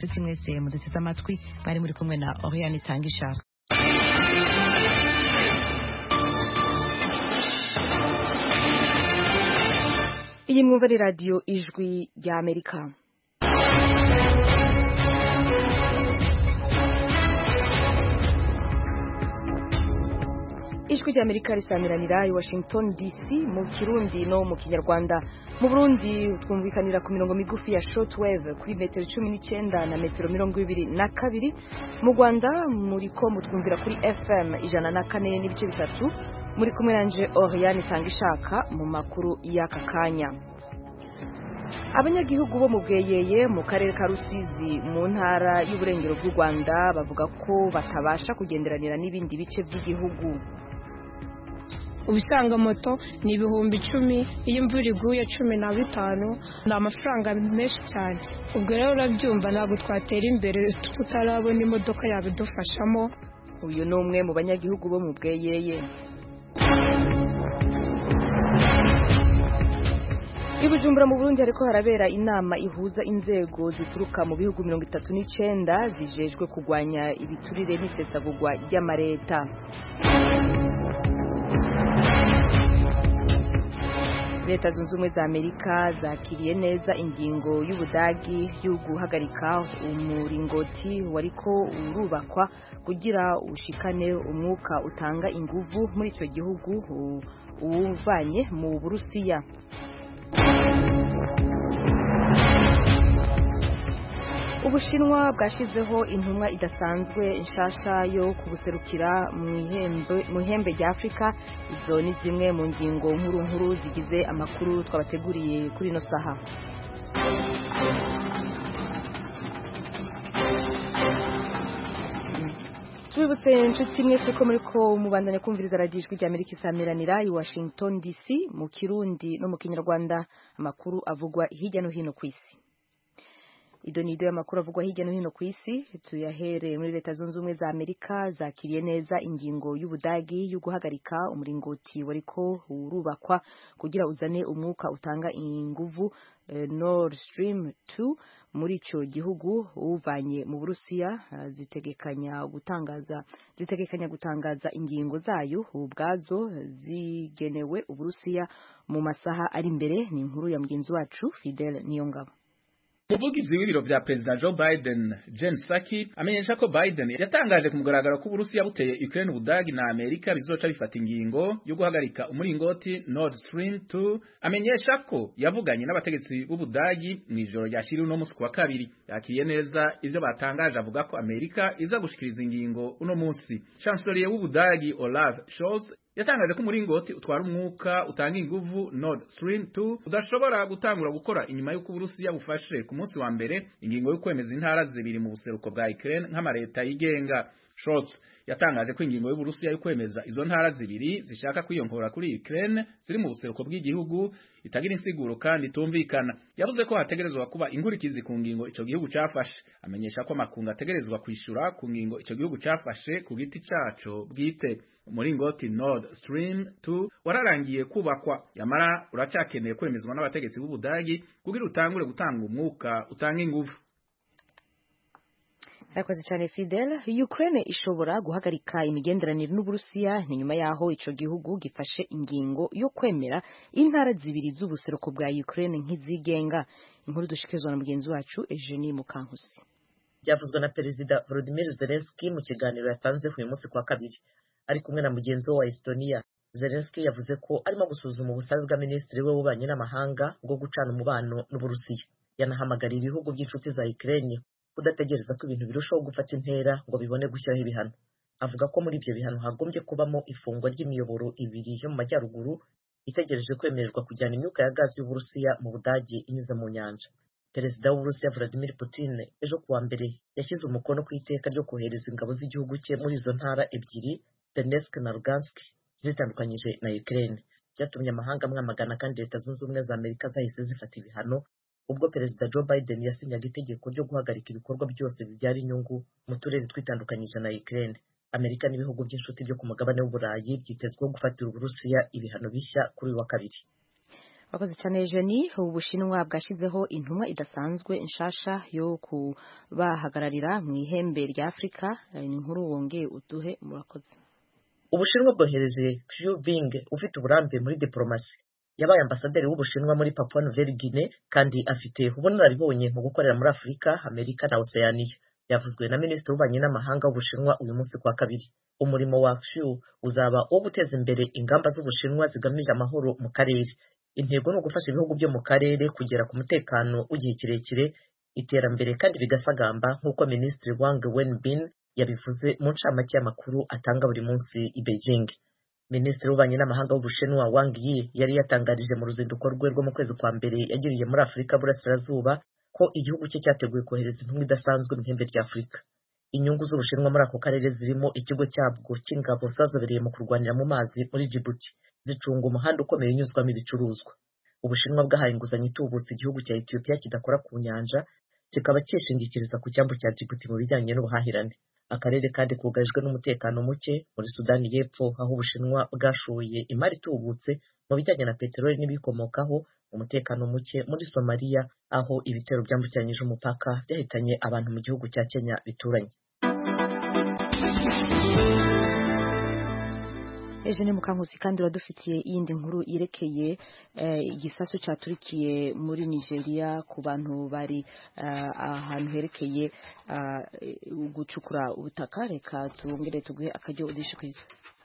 Tuti mwese muduteze amatwi bari muri kumwe na Oriane Tangishaka. Iyi mwumva ni radio Ijwi rya Amerika. Ijwi rya Amerika risamiranira i Washington DC mu Kirundi no mu Kinyarwanda. Mu Burundi twumvikanira ku mirongo migufi ya shortwave kuri metero 19 na metero 22. Mu Rwanda muriko mutwumvira kuri FM 104 n'ibice bitatu. Muri kumwe nanje Oriane Tangishaka mu makuru y'aka kanya. Abanyagihugu bo mu Bweyeye mu karere ka Rusizi mu ntara y'uburengero bw'u Rwanda bavuga ko batabasha kugenderanira n'ibindi bice by'igihugu. Ubisanga moto ni 10,000 iyo imvura iguye 15 ni amafaranga menshi cyane. Ubwo rero urabyumva ntabwo twatera imbere tutarabona imodoka yabidufashamo. Uyu ni umwe mu banyagihugu bo mu Bweyeye. Ibujumbura mu Burundi ariko harabera inama ihuza inzego zituruka mu bihugu 39 zijejwe kugwanya ibiturire n'isesagurwa ry'amareta. Leta zunze ubumwe za Amerika zakiriye neza ingingo y'Ubudagi yo guhagarika umuringoti wariko urubakwa kugira ushikane umwuka utanga inguvu muri ico gihugu uwuvanye mu Burusiya. Ubushinwa bwashizeho intumwa idasanzwe inshasha yo kubuserukira mu ihembe rya Afrika. Izo ni zimwe mu ngingo nkuru zigize amakuru twabateguriye kuri ino saha. Tubibutse inshuti mwese ko muriko mubandanya kumviriza radio Ijwi rya Amerika isamiranira i Washington DC mu Kirundi no mu Kinyarwanda. Amakuru avugwa hirya no hino ku isi. Idonido y'amakuru avugwa hirya no hino ku isi tuyahere muri Leta zunze ubumwe za Amerika zakiriye neza ingingo y'Ubudagi yo guhagarika umuringoti wariko urubakwa kugira uzane umwuka utanga inguvu Nord Stream 2 muri ico gihugu uvanye mu Burusiya. Zitegekanya gutangaza ingingo zayo ubwazo zigenewe Uburusiya mu masaha ari imbere. Ni inkuru ya mugenzi wacu Fidel Niyongabo. Umuvugizi w'ibiro vya President Joe Biden, Jen Psaki, amenyesha ko Biden yatangaje ku mugaragaro ko Uburusiya buteye Ukraine, Ubudagi na Amerika bizoca bifata ingingo yo guhagarika umuringoti Nord Stream 2. Amenyesha ko yavuganye n'abategetsi b'Ubudagi mw'ijoro ryashiriwe no musi wa kabiri. Yakiriye neza ivyo batangaje, avuga ko Amerika iza gushikiriza ingingo uno munsi. Chancellor w'Ubudagi Olaf Scholz yatangaje ko umuringoti utwara umwuka utanga inguvu Nord Stream 2 udashobora gutangura gukora inyuma y'uko Uburusiya bufashe ku munsi wa mbere ingingo yo kwemeza intara zibiri mu buseruko bwa Ukraine nk'amareta yigenga. Scholz yatangaje ko ingingo y'Uburusiya yo kwemeza izo ntara zibiri zishaka kwiyonkora kuri Ukraine ziri mu buseruko bw'igihugu itagira insiguro kandi tumvikana. Yavuze ko hategerezwa kuba inkurikizi ku ngingo ico gihugu cafashe. Amenyesha ko amakungu ategerezwa kwishura ku ngingo ico gihugu cafashe ku giti caco bwite. Umuringoti Nord Stream 2 wararangiye kubakwa, yamara uracakeneye kwemezwa n'abategetsi b'Ubudagi kugira utangure gutanga umwuka utanga ingufu. Rakoze cyane Fidel. Ukraine ishobora guhagarika imigenderanire n'Uburusiya ni nyuma yaho ico gihugu gifashe ingingo yo kwemera intara zibiri z'ubuseruko bwa Ukraine nk'izigenga. Inkuru dushikizwa na mugenzi wacu Eugenie Mukankusi. Byavuzwe na Perezida Volodymyr Zelensky mu kiganiro yatanze ku munsi kwa kabiri ari kumwe na mugenzi wa Estonia. Zelensky yavuze ko arimo gusuzuma ubusabe bwa minisitiri we w'ububanyi n'amahanga bwo gucana umubano n'Uburusiya. Yanahamagariye ibihugu by'inshuti za Ukraine kudategereza ko ibintu birushaho gufata intera ngo bibone gushyiraho ibihano. Avuga ko muri ibyo bihano hagombye kubamo ifungwa ry'imiyoboro ibiri yo mu majyaruguru itegereje kwemererwa kujyana imyuka ya gazi y'Uburusiya mu Budage inyuze mu nyanja. Perezida w'Uburusiya Vladimir Putin ejo kuwa mbere yashyize umukono ku iteka ryo kohereza ingabo z'igihugu cye muri izo ntara ebyiri, Donetsk na Lugansk, zitandukanyije na Ukraine. Byatumye amahanga amwamagana kandi Leta zunze ubumwe za Amerika zahise zifata ibihano ubwo Perezida Joe Biden yasinyaga itegeko ryo guhagarika ibikorwa byose bibyara inyungu mu turere twitandukanyije na Ukraine. Amerika n'ibihugu by'inshuti byo ku mugabane w'Uburayi byitezweho gufatira Uburusiya ibihano bishya kuri uyu wa kabiri. Bakoze cyane Jenny, Ubushinwa bwashizeho intumwa idasanzwe inshasha yo kubahagararira mu ihembe rya Afrika. Ni inkuru wongeye uduhe murakoze. Ubushinwa bwohereje Xu Bing ufite uburambe muri diplomasi. Yabaye ambasaderi w'Ubushinwa muri Papua Nouvelle Guinea kandi afite ubunararibonye mu gukorera muri Afrika, Amerika na Oceania. Yavuzwe na Minisitiri w'Ububanyi n'Amahanga w'Ubushinwa uyu munsi kwa kabiri. Umurimo wa Xu uzaba wo guteza imbere ingamba z'Ubushinwa zigamije amahoro mu karere. Intego ni ugufasha ibihugu byo mu karere kugera ku mutekano w'igihe kirekire, iterambere kandi bigasagamba nk'uko Minisitiri Wang Wenbin yabivuze mu ncamake y'amakuru atanga buri munsi i Beijing. Minisitiri w'Ububanyi n'Amahanga w'Ubushinwa Wang Yi yari yatangarije mu ruzinduko rwe rwo mu kwezi kwa mbere yagiriye muri Afurika Burasirazuba ko igihugu cye cyateguye kohereza intumwa idasanzwe mu ihembe rya Afurika. Inyungu z'Ubushinwa muri ako karere zirimo ikigo cyabwo cy'ingabo zazobereye mu kurwanira mu mazi muri Djibouti, zicunga umuhanda ukomeye unyuzwamo ibicuruzwa. Ubushinwa bwahaye inguzanyo itubutse igihugu cya Ethiopia kidakora ku nyanja, kikaba cyishingikiriza ku cyambu cya Djibouti mu bijyanye n'ubuhahirane. Akarere kandi kugarijwe n'umutekano muke muri Sudani y'Epfo, aho Ubushinwa bwashoye imari itubutse mu bijyanye na peteroli n'ibikomokaho, umutekano muke muri Somalia, aho ibitero byambukiranyije umupaka byahitanye abantu mu gihugu cya Kenya bituranye. Eugene Mukankusi kandi uradufitiye iyindi nkuru yerekeye igisasu cyaturikiye muri Nigeria ku bantu bari ahantu herekeye gucukura ubutaka. Reka tubongere tuguhe akaryo udishikiriza.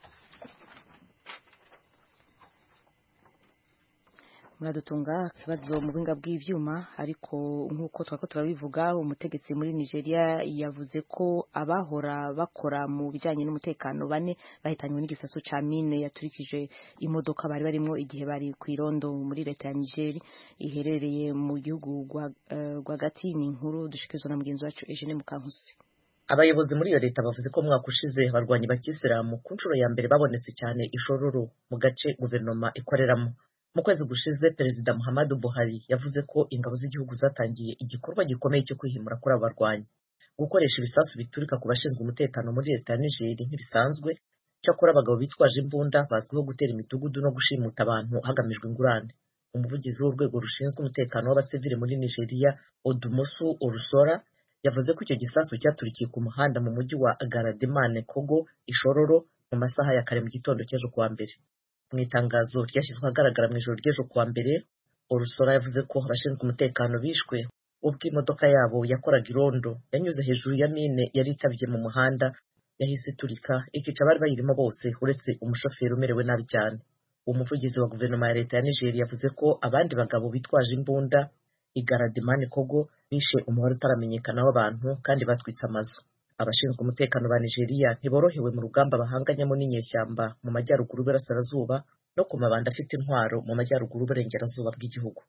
Muradutunga kibazo mu binga bw'ivyuma, ariko nkuko twako turabivuga umutegetsi muri Nigeria yavuze ko abahora bakora mu bijanye n'umutekano bane bahitanywe n'igisasu ca mine yaturikije imodoka bari barimo igihe bari kwirondo muri leta ya Nigeria iherereye mu gihugu rwagati. Ni inkuru dushikizwa na mugenzi wacu Eugene Mukankusi. Abayobozi muri iyo leta bavuze ko mwaka ushize abarwanyi bakisilamu ku nshuro ya mbere babonetse cyane ishororo mu gace guverinoma ikoreramo. Mu kwezi gushize Perezida Muhammadu Buhari yavuze ko ingabo z'igihugu zatangiye igikorwa gikomeye cyo kwihimura kuri abarwanyi. Gukoresha ibisasu biturika ku bashinzwe umutekano muri leta ya Nigeria ntibisanzwe, cyakora abagabo bitwaje imbunda bazwiho gutera imidugudu no gushimuta abantu hagamijwe ingurane. Umuvugizi w'urwego rushinzwe umutekano w'abasivile muri Nigeria, Odumosu Orusora, yavuze ko icyo gisasu cyaturikiye ku muhanda mu mujyi wa Garadimane Kogo Ishororo mu masaha ya kare mu gitondo cy'ejo kuwa mbere. Mu itangazo ryashyizwe ahagaragara mu ijoro ry'ejo kuwa mbere, Orusora yavuze ko abashinzwe umutekano bishwe ubwo imodoka yabo yakoraga irondo yanyuze hejuru ya mine yari itabye mu muhanda, yahise iturika ikica abari bayirimo bose uretse umushoferi umerewe nabi cyane. Umuvugizi wa guverinoma ya leta ya Nigeria yavuze ko abandi bagabo bitwaje imbunda i Garadimane Kogo bishe umubare utaramenyekana w'abantu kandi batwitse amazu. Abashinzwe umutekano ba Nigeria ntiborohewe mu rugamba bahanganyemo n'inyeshyamba mu majyaruguru y'Uburasirazuba no ku mabanda afite intwaro mu majyaruguru y'Uburengerazuba bw'igihugu.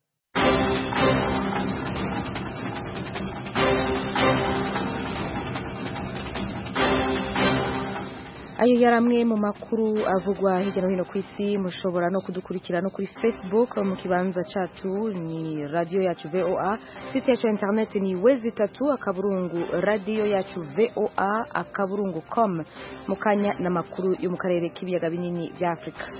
Ayo yaramwe mu makuru avugwa hirya no hino ku isi. Mushobora no kudukurikira no kuri Facebook mu kibanza cyacu ni radio yacu VOA, site yacu internet ni wezi3 akaburungu radio yacu VOA akaburungu.com. Mukanya na makuru yo mu karere k'ibiyaga binini bya Afrika.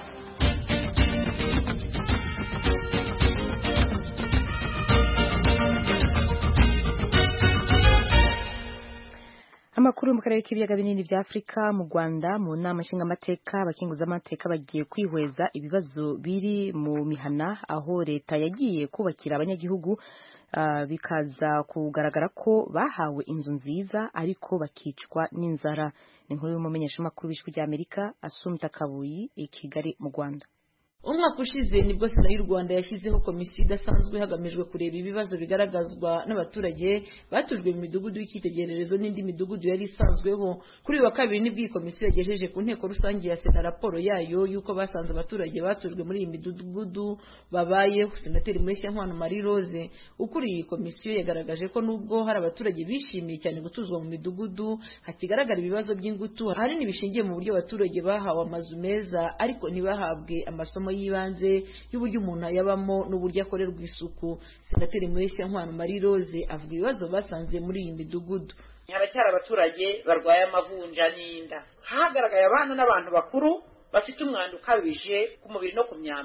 Amakuru mu karere k'ibiyaga binini bya Afrika. Mu Rwanda mu nama nshingamateka abakinguza amateka bagiye kwihweza ibibazo biri mu mihana aho leta yagiye kubakira abanyagihugu, bikaza kugaragara ko bahawe inzu nziza ariko bakicwa n'inzara. Ni inkuru y'umumenyeshamakuru w'Ijwi ry'Amerika Assumpta Kabuyi i Kigali mu Rwanda. Umwaka ushize nibwo Sena y'u Rwanda yashyizeho komisiyo idasanzwe hagamijwe kureba ibibazo bigaragazwa n'abaturage batujwe mu midugudu y'icyitegererezo n'indi midugudu yari isanzweho. Kuri uyu wa kabiri nibwo iyi komisiyo yagejeje ku nteko rusange ya Sena raporo yayo y'uko basanze abaturage batujwe muri iyi midugudu babayeho. Senateri Mureshyankwano Marie Rose ukuriye iyi komisiyo yagaragaje ko nubwo hari abaturage bishimiye cyane gutuzwa mu midugudu, hakigaragara ibibazo by'ingutu ahanini bishingiye mu buryo abaturage bahawe amazu meza ariko ntibahabwe amasomo y'ibanze y'uburyo umuntu yabamo n'uburyo akorerwa isuku. Senateri Mureshyankwano Marie Rose avuga ibibazo basanze muri iyi midugudu. Haracyari abaturage barwaye amavunja n'inda, hagaragaye abana n'abantu bakuru bafite umwanda ukabije ku mubiri no ku myambaro.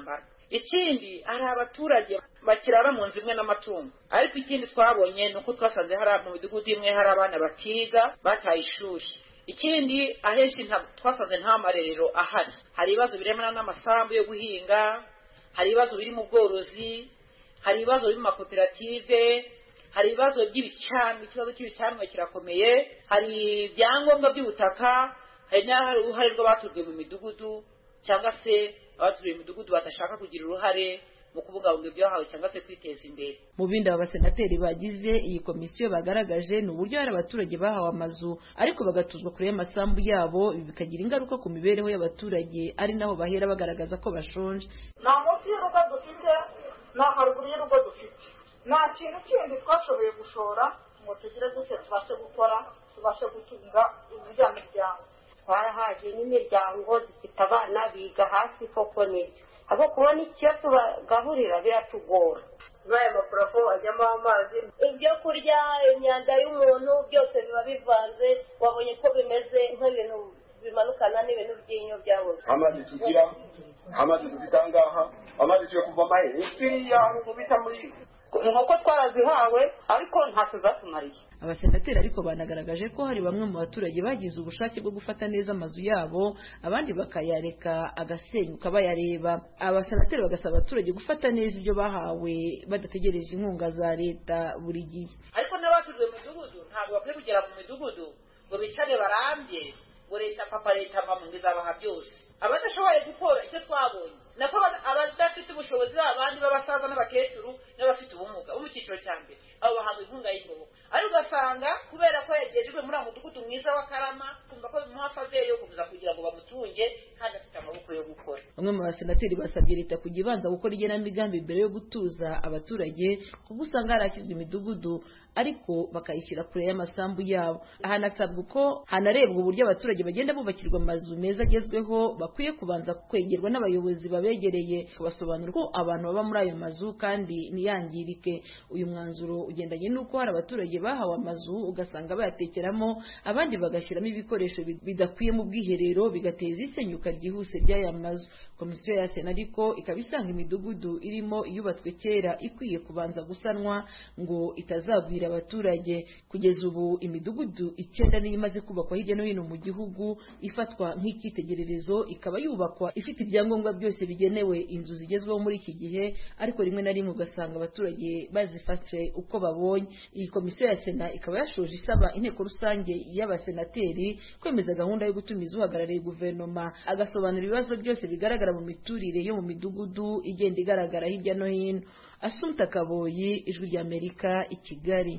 ikindi hari abaturage bakirara mu nzu imwe n'amatungo, ariko ikindi twabonye ni uko twasanze hari mu midugudu imwe hari abana batiga bataye ishuri. Ikindi ahenshi twasanze nta marerero ahari. Hari ibibazo biremana n'amasambu yo guhinga, hari ibibazo biri mu bworozi, hari ibibazo biri mu makoperative, hari ibibazo by'ibicana. Ikibazo cy'ibicana kirakomeye, hari ibyangombwa by'ubutaka, hari n'uruhare rw'abatujwe mu midugudu cyangwa se abatujwe mu midugudu badashaka kugira uruhare mu kubungabunga ibyahawe cyangwa se kwiteza imbere. Mu bindi abasenateri bagize iyi komisiyo bagaragaje ni uburyo hari abaturage bahawe amazu ariko bagatuzwa kure y'amasambu yabo, ibi bikagira ingaruka ku mibereho y'abaturage, ari naho bahera bagaragaza ko bashonje. Nta munsi y'urugo dufite, nta haruguru y'urugo dufite, nta kintu kindi twashoboye gushora ngo tugire gutya tubashe gukora, tubashe gutunga iriya miryango. Twarahaje n'imiryango dufite abana biga hasi koko nibyo, abo kubona icyo tubagaburira biratugora. N'aya maparafo ajyamo amazi, ibyo kurya, imyanda y'umuntu byose biba bivanze, wabonye ko bimeze nk'ibintu bimanukana n'ibintu by'inyo byabuze. Amazi tugira, amazi dufite ahangaha, amazi tuyo kuvoma iriya ngo bita muri inkoko twarazihawe ariko ntacyo zatumariye. Abasenateri ariko banagaragaje ko hari bamwe mu baturage bagize ubushake bwo gufata neza amazu yabo, abandi bakayareka agasenyuka bayareba. Abasenateri bagasaba abaturage gufata neza ibyo bahawe badategereje inkunga za leta buri gihe. Ariko n'abatujwe mu midugudu ntabwo bakwiye kugera mu midugudu ngo bicare barambye ngo leta mama ngo izabaha byose. Abadashoboye gukora icyo twabonye nako abadafite ubushobozi abandi b'abasaza n'abakecuru n'abafite ubumuga bo mu cyiciro cya mbere, abo bahabwa inkunga y'ingoboka. Ariko ugasanga kubera ko yagejejwe muri mudugudu mwiza wa Karama, kumva ko bimuha faveri yo kuza kugira ngo bamutunge kandi afite amaboko yo gukora. Bamwe mu basenateri basabye leta kujya ibanza gukora igenamigambi mbere yo gutuza abaturage, kuko usanga harashyizwe imidugudu ariko bakayishyira kure y'amasambu yabo. Hanasabwa ko hanarebwa uburyo abaturage bagenda bubakirwa amazu meza agezweho, bakwiye kubanza kwegerwa n'abayobozi babegereye basobanura ko abantu baba muri ayo mazu kandi ntiyangirike. Uyu mwanzuro ugendanye n'uko hari abaturage bahawe amazu ugasanga bayatekeramo, abandi bagashyiramo ibikoresho bidakwiye mu bwiherero, bigateza isenyuka ryihuse ry'aya mazu. Komisiyo ya Sena ariko ikaba isanga imidugudu irimo iyubatswe kera ikwiye kubanza gusanwa ngo itazagwira abaturage. Kugeza ubu imidugudu 9 niyo imaze kubakwa hirya no hino mu gihugu, ifatwa nk'icyitegererezo, ikaba yubakwa ifite ibyangombwa byose bigenewe inzu zigezweho muri iki gihe, ariko rimwe na rimwe ugasanga abaturage bazifashe uko babonye. Iyi komisiyo ya Sena ikaba yashoje isaba inteko rusange y'abasenateri kwemeza gahunda yo gutumiza uhagarariye guverinoma agasobanura ibibazo byose bigaragara mu miturire yo mu midugudu igenda igaragara hirya no hino. Asumta Kaboyi, Ijwi ry'Amerika, i Kigali.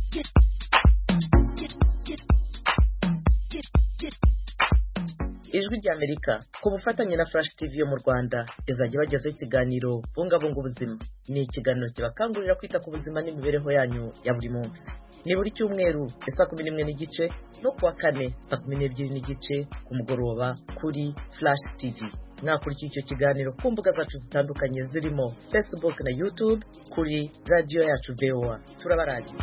Ijwi ry'Amerika ku bufatanye na Flash TV yo mu Rwanda izajya bagezaho ikiganiro bungabunga ubuzima. Ni ikiganiro kibakangurira kwita ku buzima n'imibereho yanyu ya buri munsi. Ni buri cyumweru saa 11 n'igice no kuwa kane saa 12 n'igice ku mugoroba kuri Flash TV. Mwakurikiye icyo kiganiro ku mbuga zacu zitandukanye zirimo Facebook na YouTube kuri radio yacu VOA. Turabaragize.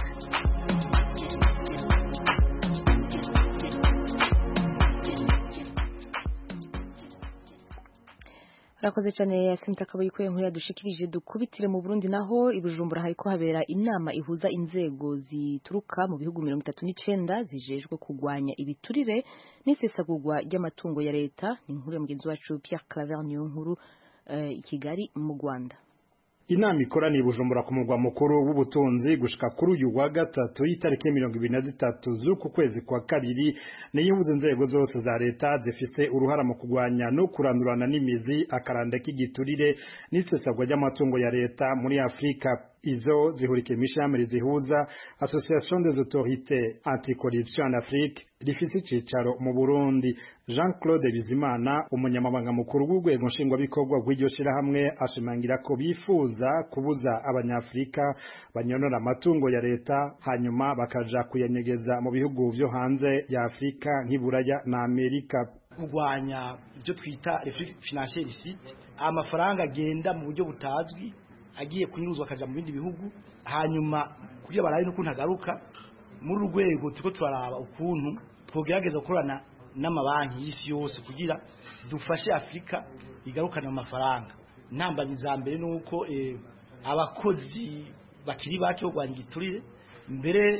Rakoze cyane Asumta Kaboyi ko inkuru yadushikirije. Dukubitire mu Burundi naho i Bujumbura hariko habera inama ihuza inzego zituruka mu bihugu 39 zijejwe kugwanya ibiturire n'isesagurwa ry'amatungo ya leta. Ni inkuru ya mugenzi wacu Pierre Claver niyo nkuru i Kigali mu Rwanda. Inama ikoraniye Bujumbura ku murwa mukuru w'ubutunzi gushika kuri uyu wa gatatu y'itariki 23 z'uku kwezi kwa kabiri, niyihuza inzego zose za leta zifise uruhara mu kugwanya no kurandurana n'imizi akaranda k'igiturire n'isesagwa ry'amatungo ya leta muri Afrika. Izo zihurike mishamwe zihuza Association des autorités anticorruption en Afrique rifise icicaro mu Burundi. Jean-Claude Bizimana, umunyamabanga mukuru w'urwego nshingwabikorwa rw'iryo shirahamwe, ashimangira ko bifuza kubuza abanyafrika banyonora amatungo ya leta hanyuma bakaja kuyanyegeza mu bihugu vyo hanze ya Afrika nk'Iburaya na Amerika. Kugwanya ibyo twita financier illicite, amafaranga agenda mu buryo butazwi agiye kunyuzwa akaja mu bindi bihugu, hanyuma kugira baraye no kuntagaruka muri urwego tuko turaraba ukuntu twogerageza gukorana n'amabanki y'isi yose kugira dufashe Afrika igarukana amafaranga. ntambamyi za mbere nuko abakozi bakiri bake bo gwanya igiturire mbere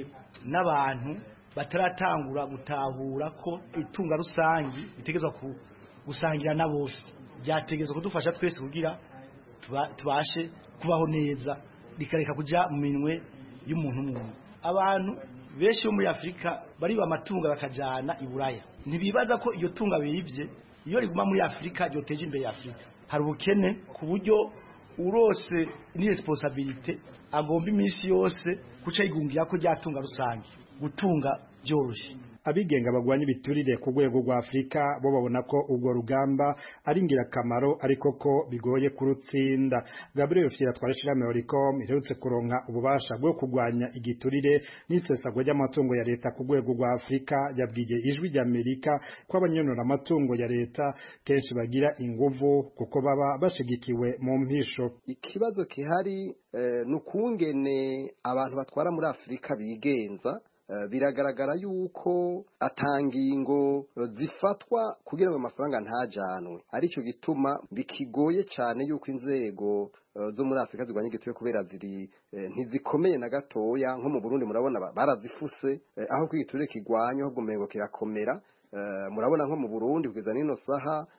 n'abantu bataratangura gutahura ko itunga rusangi bitegezwa gusangira na bose byategezwa kudufasha twese kugira tubashe kubaho neza rikareka kuja mu minwe y'umuntu umwe. Abantu benshi bo muri Afrika bari bamatunga bakajana i Buraya ntibibaza ko iyo tunga birivye iyo riguma muri Afrika ryoteje imbere ya Afrika. Hari ubukene ku buryo urose ni responsabilité agomba iminsi yose kuca igungira ko ryatunga rusange gutunga byoroshe. Abigenga bagwanya ibiturire ku rwego rwa Afrika bo babona ko ubwo rugamba ari ingirakamaro ariko ko bigoye kurutsinda. Gabriel Fiera twarashira Meoricom iherutse kuronka ububasha bwo kugwanya igiturire n'isesagwa ry'amatungo ya leta ku rwego rwa Afrika yabwiye ijwi rya Amerika ko abanyonora amatungo ya leta kenshi bagira inguvu kuko baba bashigikiwe mu mpisho. Ikibazo kihari nukungene abantu batwara muri Afrika bigenza. Biragaragara yuko atangingo zifatwa kugira ngo amafaranga ntajanwe arico gituma bikigoye cyane yuko inzego zo muri Afrika zigwanya igiturire kubera ziri ntizikomeye na gatoya nko mu Burundi murabona barazifuse aho kwigiturire kigwanya ahubwo mengo kirakomera murabona nko mu Burundi kugeza nino saha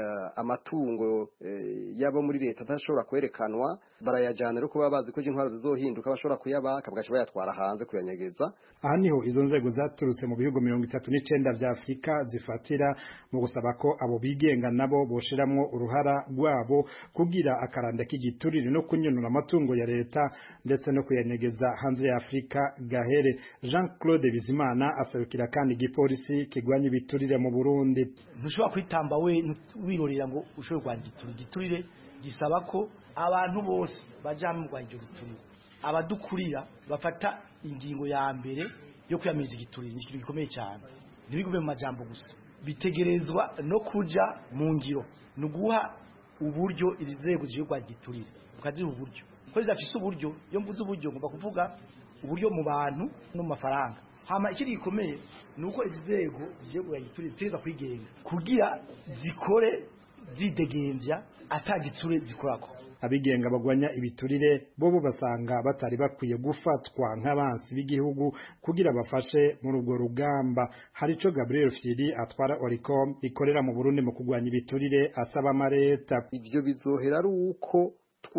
amatungo yabo muri leta atashobora kwerekanwa barayajana rero kuba bazi ko intwaro zizohinduka bashobora kuyabaka bagaca bayatwara hanze kuyanyegeza. Aha niho izo nzego zaturutse mu bihugu 39 vya Afrika zifatira mu gusaba ko abo bigenga nabo boshiramwo uruhara rwabo kugira akaranda k'igiturire no kunyonora amatungo ya leta ndetse no kuyanyegeza hanze ya Afrika gahere. Jean-Claude Bizimana asabikira kandi igipolisi kigwanya ibiturire mu Burundi. Ntushobora kwitamba we wirorera ngo ushobora kwanja igiturire gisaba ko abantu bose baja mu gwanja igiturire abadukurira bafata ingingo ya mbere yo kwiyamiriza igiturire ni gikomeye cyane ntibigume mu majambo gusa bitegerezwa no kuja mu ngiro nuguha uburyo irizego zyo kwanja igiturire ukaziha uburyo ko zidafise uburyo yo mvuze uburyo ngomba kuvuga uburyo mu bantu no mu mafaranga. Hama ikiri gikomeye nuko izizego zigiye kwanja igiturire ziteza kwigenga kugira zikore zidegembya atagiture zikorako. Abigenga bagwanya ibiturire bobo basanga batari bakwiye gufatwa nk'abansi b'igihugu kugira bafashe muri ubwo rugamba. Hari ico Gabriel Fieri atwara Oricom ikorera mu Burundi mu kugwanya ibiturire asaba amareta. Ivyo bizohera ari uko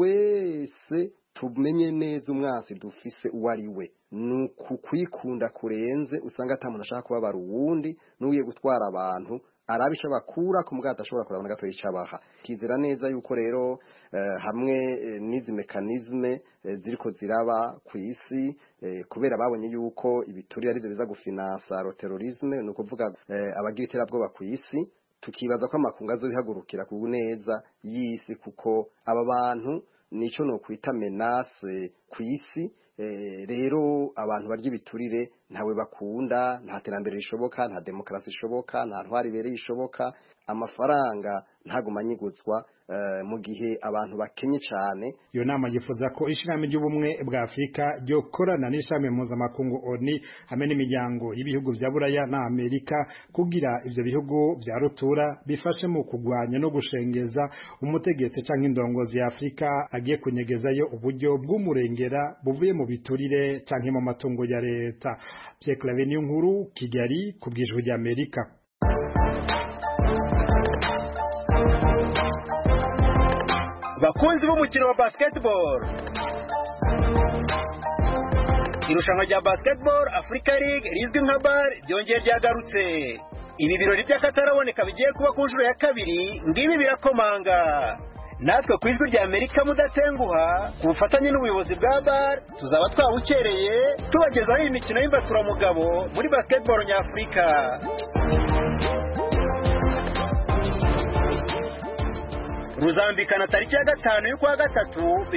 twese tumenye neza umwansi dufise uwari we nuko kwikunda kurenze usanga atamuntu ashaka kubabara uwundi n'ugiye gutwara abantu arabisha bakura ku mugata ashobora kurabona gato yicabaha. Kizera neza yuko rero hamwe n'izi mekanizme ziriko ziraba ku isi kubera babonye yuko ibiturire ari byo biza gufinansa terrorisme no kuvuga abagira iterabwoba ku isi tukibaza ko amakunga azobihagurukira ku neza y'isi kuko aba bantu nico no kwita menace ku isi. Rero abantu barya ibiturire ntawe bakunda, nta terambere rishoboka, nta demokrasi ishoboka, nta ntwari ibereye ishoboka, amafaranga ntagumanyiguzwa mu gihe abantu bakenye cyane. Iyo nama yifuza ko ishami ry'ubumwe bwa Afrika ryo korana n'ishami mpuzamakungu ONU hamwe n'imiryango y'ibihugu vya Buraya na Amerika kugira ivyo bihugu vya rutura bifashe mu kugwanya no gushengeza umutegetsi canke indongozi ya Afrika agiye kunyegezayo uburyo bw'umurengera buvuye mu biturire canke mu matungo ya leta. Pierre Claver Nkuru, Kigali, kubwijwe rya Amerika. Bakunzi b'umukino wa basketball, irushanwa rya basketball Africa League rizwi nka BAL ryongeye ryagarutse. Ibi birori by'akataraboneka bigiye kuba ku nshuro ya kabiri, ngibi birakomanga. Natwe ku ijwi rya Amerika mudatenguha ku bufatanye n'ubuyobozi bwa BAL tuzaba twabukereye tubagezaho imikino y'imbaturaramugabo muri basketball nyafurika. Ruzambikana tariki ya 5 y'ukwa gatatu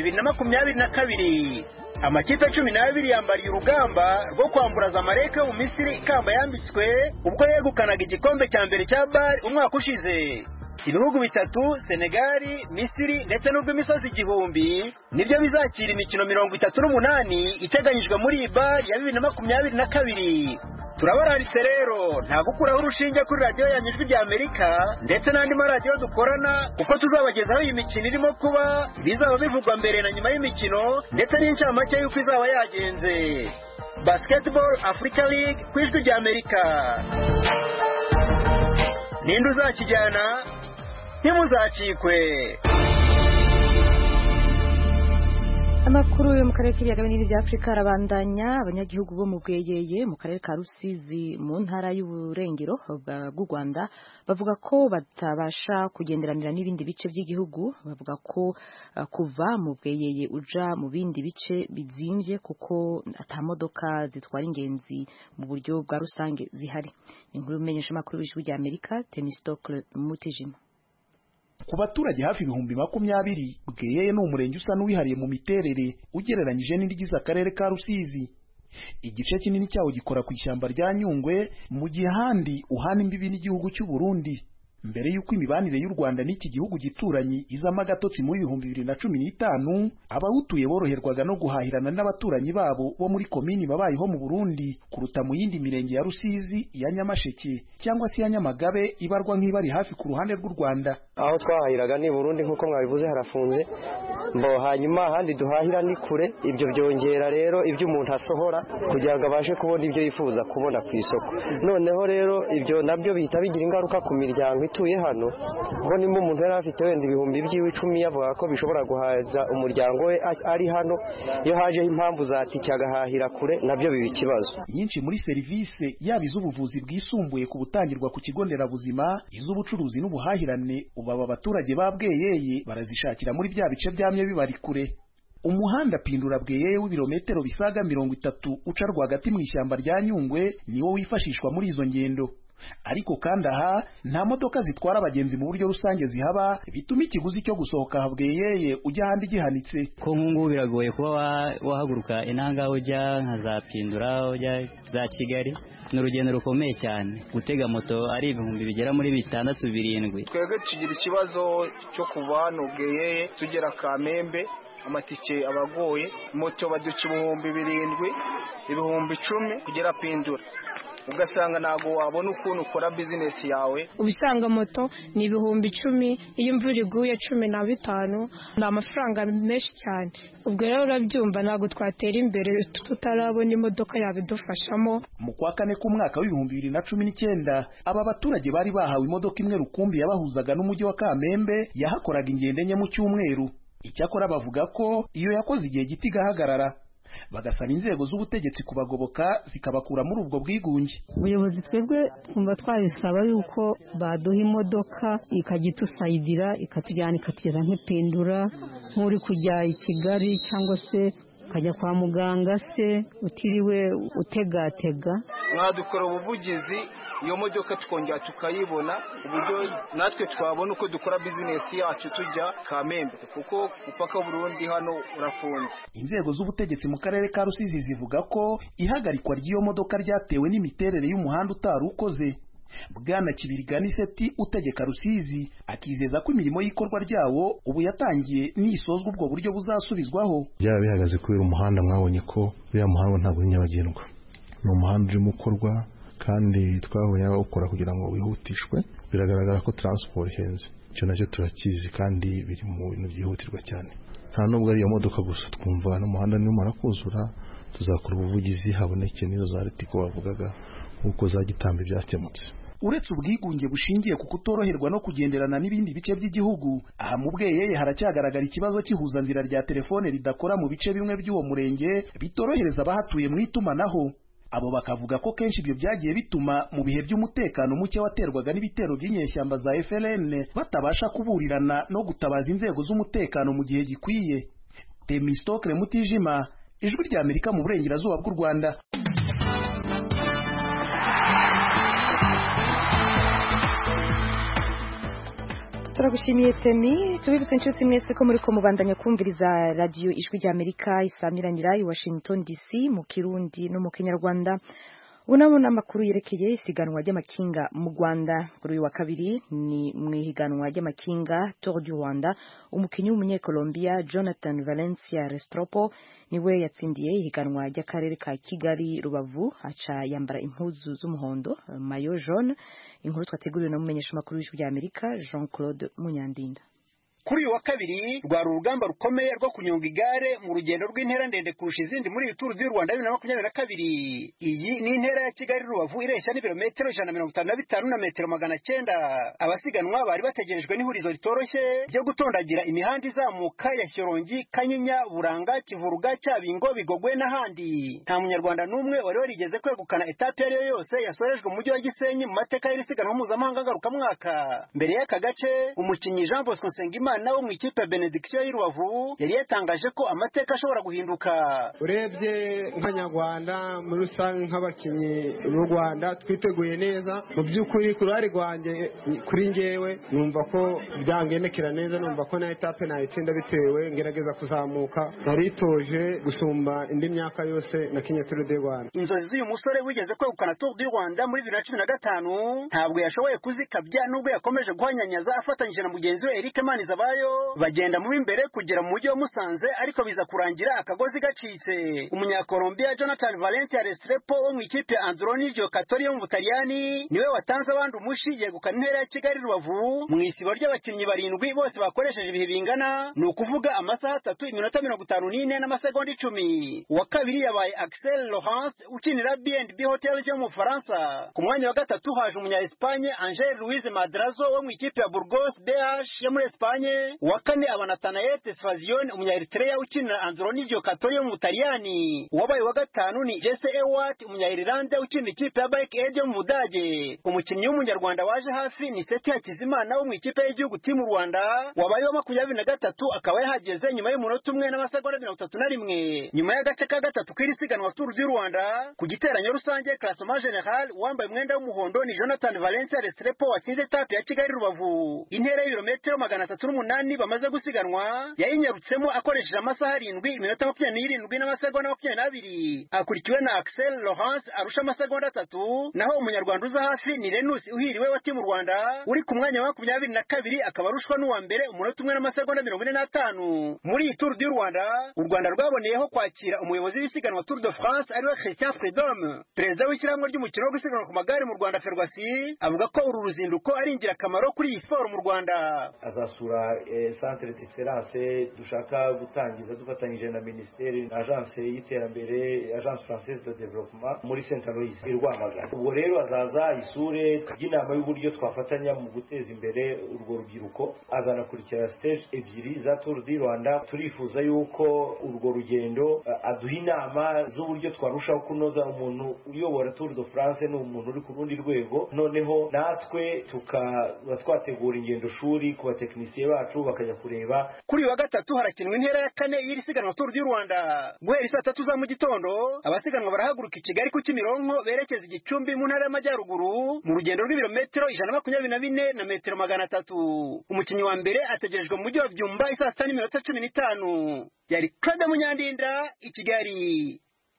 2022. Amakipe 12 yambariye urugamba rwo kwamburaza Amareka mu Misiri ikamba yambitswe ubwo yegukanaga igikombe cya mbere cya BAL umwaka ushize. Ibihugu bitatu, Senegal, Misiri ndetse n'urw'imisozi igihumbi nibyo bizakira imikino 38 iteganyijwe muri BAL ya 2022. turabararitse rero nta gukuraho urushinge kuri radiyo yanyu Ijwi ry'Amerika ndetse n'andi maradiyo dukorana kuko tuzabagezaho iyi mikino irimo kuba ibizaba bivugwa mbere na nyuma y'imikino ndetse n'incamake y'uko izaba yagenze. Basketball Africa League ku Ijwi ry'Amerika. Ninde uzakijyana? Ntimuzacikwe. Amakuru yo mu karere k'ibiyaga binini bya Afrika arabandanya. Abanyagihugu bo mu Bweyeye mu karere ka Rusizi mu ntara y'uburengero bw'u Rwanda bavuga ko batabasha kugenderanira n'ibindi bice by'igihugu. Bavuga ko kuva mu Bweyeye uja mu bindi bice bizimvye kuko atamodoka zitwara ingenzi mu buryo bwa rusange zihari. Inkuru imenyesha amakuru y'Ijwi ry'Amerika Temistocle Mutijima. Ku baturage hafi ibihumbi 20 Bweyeye ni umurenge usa n'uwihariye mu miterere ugereranyije n'indigize akarere ka Rusizi. Igice kinini cyawo gikora ku ishyamba rya Nyungwe mu gihe handi uhana imbibi n'igihugu cy'u Burundi. Mbere y'uko imibanire y'u Rwanda n'iki gihugu gituranyi izama gatotsi muri 2015 abahutuye boroherwaga no guhahirana n'abaturanyi babo bo muri komini babayeho mu Burundi kuruta mu yindi mirenge ya Rusizi, ya Nyamasheke cyangwa se ya Nyamagabe ibarwa nk'ibari hafi ku ruhande rw'u Rwanda. Aho twahahiraga ni Burundi nkuko mwabivuze harafunze mbo hanyuma handi duhahira ni kure, ibyo byongera rero ibyo umuntu asohora kugira ngo abashe kubona ibyo yifuza kubona ku isoko. Noneho rero ibyo nabyo bihita bigira ingaruka ku miryango ituye hano, ngo nimba umuntu yari afite wenda ibihumbi by'icumi yavuga ko bishobora guhaza umuryango we ari hano, iyo hajeho impamvu zatike agahahira kure nabyo biba ikibazo. Nyinshi muri serivisi yaba iz'ubuvuzi bwisumbuye ku butangirwa ku kigo nderabuzima, iz'ubucuruzi n'ubuhahirane ubaba abaturage ba Bweyeye barazishakira muri bya bice byamye bibari kure. Umuhanda Pindura Bweyeye w'ibirometero bisaga 30 uca rwagati mu ishyamba rya Nyungwe niwo wifashishwa muri izo ngendo. Ariko kandi aha nta modoka zitwara abagenzi mu buryo rusange zihaba, bituma ikiguzi cyo gusohoka Bweyeye ujya handi gihanitse. Ko nkungu biragoye kuba wahaguruka inanga ujya nka za Pindura ujya za Kigali, n'urugendo rukomeye cyane. Gutega moto ari ibihumbi bigera muri 6-7. Twebwe tugira ikibazo cyo kuva hano Bweyeye tugera Kamembe, amatike abagoye, moto baduca 7,000 10,000 kugera Pindura. Ugasanga nago wabona ukuntu ukora business yawe. Ubisanga moto ni 10,000, iyo imvura iguye 15, na amafaranga menshi cyane. Ubwo rero urabyumva nago twatera imbere tutarabona imodoka yabidufashamo. Mu kwa kane k'umwaka wa 2019 aba baturage bari bahawe imodoka imwe rukumbi yabahuzaga n'umujyi wa Kamembe yahakoraga ingendo enye mu cyumweru. Icyakora bavuga ko iyo yakoze igihe giti gahagarara, bagasaba inzego z'ubutegetsi kubagoboka zikabakura muri ubwo bwigunge. Ubuyobozi twebwe twumva twabisaba yuko baduha imodoka ikagitusayidira ikatujyana ikatugeza nk'Ipindura, nk'uri kujya i Kigali cyangwa se ukajya kwa muganga se utiriwe utegatega. Mwadukora ubuvugizi iyo modoka tukongera tukayibona, uburyo natwe twabona uko dukora business yacu tujya Kamembe kuko upaka Burundi hano urafunze. Inzego z'ubutegetsi mu karere ka Rusizi zivuga ko ihagarikwa ry'iyo modoka ryatewe n'imiterere y'umuhanda utarukoze. Bwana Kibiriganiseti utegeka Rusizi akizeza ko imirimo y'ikorwa ryawo ubu yatangiye n'isozwa ubwo buryo buzasubizwaho. Byaba bihagaze kubera umuhanda mwabonye ko uya muhanda ntabwo nyabagendwa, ni umuhanda urimo ukorwa kandi twabonye ukora kugira ngo wihutishwe. Biragaragara ko transport ihenze, icyo nacyo turakizi kandi biri mu bintu byihutirwa cyane. Nta nubwo ari iyo modoka gusa, twumva n'umuhanda nimara kuzura tuzakora ubuvugizi haboneke n'izo za Ritiko bavugaga uko zagitambe byakemutse. Uretse ubwigunge bushingiye ku kutoroherwa no kugenderana n'ibindi bice by'igihugu, aha mu Bweyeye haracyagaragara ikibazo cy'ihuzanzira rya telefone ridakora mu bice bimwe by'uwo murenge bitorohereza abahatuye mu itumanaho. Abo bakavuga ko kenshi ibyo byagiye bituma mu bihe by'umutekano muke waterwaga n'ibitero by'inyeshyamba za FLN batabasha kuburirana no gutabaza inzego z'umutekano mu gihe gikwiye. Temistocle Mutijima, Ijwi ry'Amerika mu burengerazuba bw'u Rwanda. Turagushimiye Temi, tubibutse inshuti mwese ko muri ko mubandanya kumviriza radio Ijwi ry'Amerika isamiranira i Washington DC mu Kirundi no mu Kinyarwanda. Unabona amakuru yerekeye isiganwa ry'amakinga mu Rwanda kuri uyu wa kabiri ni mwihiganwa ry'amakinga Tour du Rwanda umukinyi w'umunyekolombia Jonathan Valencia Restrepo niwe yatsindiye ihiganwa ry'akarere ka Kigali Rubavu aca yambara impuzu z'umuhondo mayo jaune. Inkuru twateguriwe na mumenyesha makuru w'ijwi rya Amerika Jean-Claude Munyandinda. Kuri uyu wa kabiri rwari urugamba rukomeye rwo kunyonga igare mu rugendo rw'intera ndende kurusha izindi muri Tour du Rwanda 2022. Iyi ni intera ya Kigali Rubavu ireshya n'ibirometero 155 na metero 900. Abasiganwa bari bategerejwe n'ihurizo ritoroshye ryo gutondagira imihanda izamuka ya Shyorongi, Kanyinya, Buranga, Kivuruga, Cyabingo, Bigogwe n'ahandi. Nta munyarwanda n'umwe wari warigeze kwegukana etape yari yose yasorejwe mu mujyi wa Gisenyi mu mateka y'isiganwa mpuzamahanga ngarukamwaka. Mbere y'aka gace umukinnyi Jean Bosco Nsengimana nawo mu ikipe ya Benediction y'Irubavu yari yatangaje ko amateka ashobora guhinduka. Urebye nk'Abanyarwanda muri rusange nk'abakinnyi b'u Rwanda twiteguye neza mu by'ukuri ku ruhare rwanjye kuri njyewe numva ko byangendekera neza, numva ko na etape nayitsinda bitewe ngerageza kuzamuka naritoje gusumba indi myaka yose na Kenya Tour du Rwanda. Inzozi z'uyu musore wigeze kwegukana Tour du Rwanda muri 2015 ntabwo yashoboye kuzikabya nubwo yakomeje guhanyanyaza afatanyije na mugenzi we Eric Manizabayo bagenda mu imbere kugera mu mujyi wa Musanze ariko biza kurangira akagozi gacitse. Umunyakolombia Jonathan Valencia Restrepo wo mu ikipe ya Androni Giocatori yo mu Butaliyani niwe watanze abandi umushi yegukana intera ya Kigali Rubavu mu isibo ry'abakinnyi barindwi bose bakoresheje ibihe bingana, ni ukuvuga amasaha 3 iminota 54 n'amasegonda 10. Uwa kabiri yabaye Axel Laurence ukinira B&B Hotels yo mu Faransa. Ku mwanya wa gatatu haje umunya Espagne Angel Luis Madrazo wo mu ikipe ya Burgos BH yo muri Espagne. Uwa kane aba Nathanael Tesfazion umunya Eritrea ukinira Androni Giocatori yo mu Butaliyani. Uwabaye wa gatanu ni Jesse Ewart umunya Irlande ukinira ikipe ya Bike Aid yo mu Budage. Umukinnyi w'umunyarwanda waje hafi ni Seti Hakizimana wo mu ikipe y'igihugu Team Rwanda wabaye wa 23 akaba yahageze nyuma y'umunota umwe n'amasegonda 31. Nyuma y'agace ka gatatu kw'irisiganwa Tour du Rwanda ku giteranyo rusange classement general wambaye umwenda w'umuhondo ni Jonathan Valencia Restrepo watsinze etape ya Kigali Rubavu. Intera y'ibirometero 308 bamaze gusiganwa yayinyarutsemo akoresheje amasaha 7 iminota 27 n'amasegonda 22. Akurikiwe na Axel Laurence arusha amasegonda 3, naho umunyarwanda uza hafi ni Renus Uhiriwe wa Team Rwanda uri ku mwanya wa 22 akaba arushwa n'uwa mbere umunota umwe n'amasegonda 45. Muri iyi Tour du Rwanda u Rwanda rwaboneyeho kwakira umuyobozi w'isiganwa Tour de France ariwe Christian Freedom. Perezida w'ishyirahamwe ry'umukino wo gusiganwa ku magare mu Rwanda Ferwasi avuga ko uru ruzinduko ari ingirakamaro kuri iyi sport mu Rwanda. Azasura centre d'excellence dushaka gutangiza dufatanyije na ministeri na agence y'iterambere agence française de développement muri Saint Aloys i Rwamagana. Ubwo rero azaza isure y'inama y'uburyo twafatanya mu guteza imbere urwo rubyiruko, azanakurikira stage ebyiri za Tour du Rwanda. Turifuza yuko urwo rugendo aduha inama z'uburyo twarushaho kunoza. Umuntu uyobora Tour de France ni umuntu uri ku rundi rwego, noneho natwe tukaba twategura ingendo shuri ku batekinisiye bacu bakajya kureba. Kuri wa gatatu harakinwa intera ya kane y'iri siganwa Tour du Rwanda. Guhera saa 3 za mu gitondo abasiganwa barahaguruka i Kigali ku Kimironko berekeza Igicumbi mu ntara y'Amajyaruguru mu rugendo rw'ibirometero 124 na metero 300. Umukinnyi wa mbere ategerejwe mu mujyi wa Byumba isaa 6:15. Yari Claude Munyandinda i Kigali.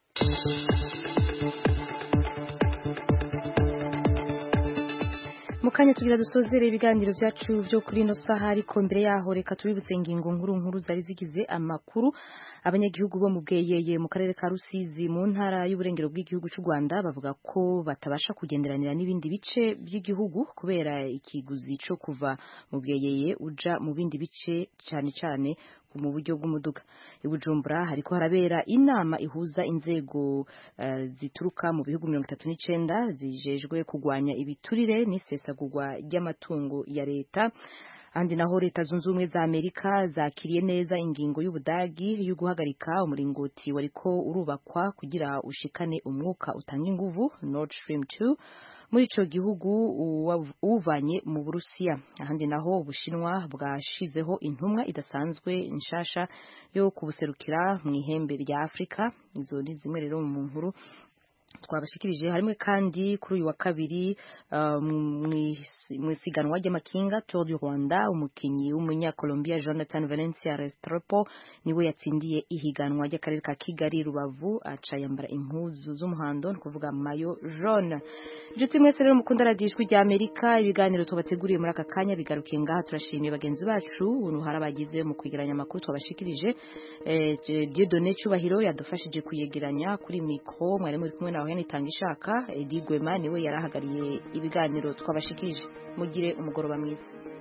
Mukanya tugira dusozere ibiganiro byacu byo kuri no saha, ariko mbere yaho reka tubibutse ingingo nkuru zari zigize amakuru. Abanyagihugu bo mu Bweyeye mu karere ka Rusizi mu ntara y'uburengero bw'igihugu cy'u Rwanda bavuga ko batabasha kugenderanira n'ibindi bice by'igihugu kubera ikiguzi cyo kuva mu Bweyeye uja mu bindi bice cyane cyane mu buryo bw'umuduga. I Bujumbura hariko harabera inama ihuza inzego zituruka mu bihugu 39 zijejwe kugwanya ibiturire n'isesagurwa ry'amatungo ya leta. Andi naho leta zunze ubumwe za Amerika zakiriye neza ingingo y'Ubudagi yo guhagarika umuringoti wariko urubakwa kugira ushikane umwuka utanga inguvu Nord Stream 2 muri ico gihugu uvanye mu Burusiya. Ahandi naho Ubushinwa bwashizeho intumwa idasanzwe nshasha yo kubuserukira mu ihembe rya Afrika. Izo ni zimwe rero mu nkuru twabashikirije harimo kandi kuri uyu wa kabiri mu isiganwa ry'amakinga Tour du Rwanda umukinyi w'umunya-Colombia Jonathan Valencia Restrepo niwe yatsindiye ihiganwa ry'akarere ka Kigali Rubavu aca yambara impuzu z'umuhondo ni kuvuga mayo jaune. Inshuti mwese rero mukunda radiyo ijwi rya Amerika ibiganiro tubateguriye muri aka kanya bigarukiye ngaha turashimiye bagenzi bacu uruhara bagize mu kwegeranya amakuru twabashikirije Dieudonné Cyubahiro yadufashije kuyegeranya kuri mikro mwari muri kumwe nawe nitanga ishaka Edi Gwema niwe yarahagariye ibiganiro twabashikirije mugire umugoroba mwiza.